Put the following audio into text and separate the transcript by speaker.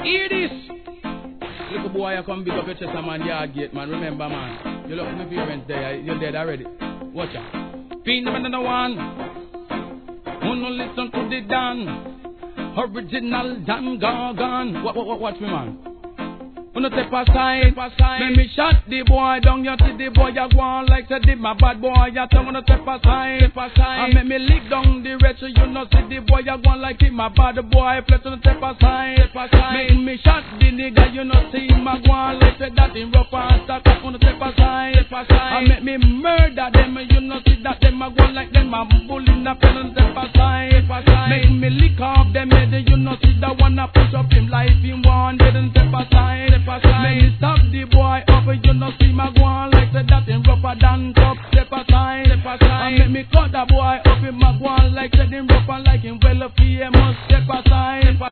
Speaker 1: Hear this. Little boy, I come big up your chest, man, yard gate, man. Remember, man. You look at my parents there, you're dead already. Watch out. Fiend the one. Who no listen to the Dan. Original Dan Gargan. Watch me, man. Who no step aside. Let me shot the boy down. You see the boy, you go on like say my bad boy. You tell me no step aside. And make me lick down the rest. You no see the boy, you go on like my bad boy. Please no step aside. Make me shot the nigga. You no see my go on like say that in rough and stuck. Who no step aside. And make me murder them. You no see that them a go on like them a bullying up. You no step aside. Make me lick off them head. You no see that one a push up him life in one. Didn't step aside. Make me stop the boy up. You no see my go on like say that in rougher than cup. Step aside. And make me cut the boy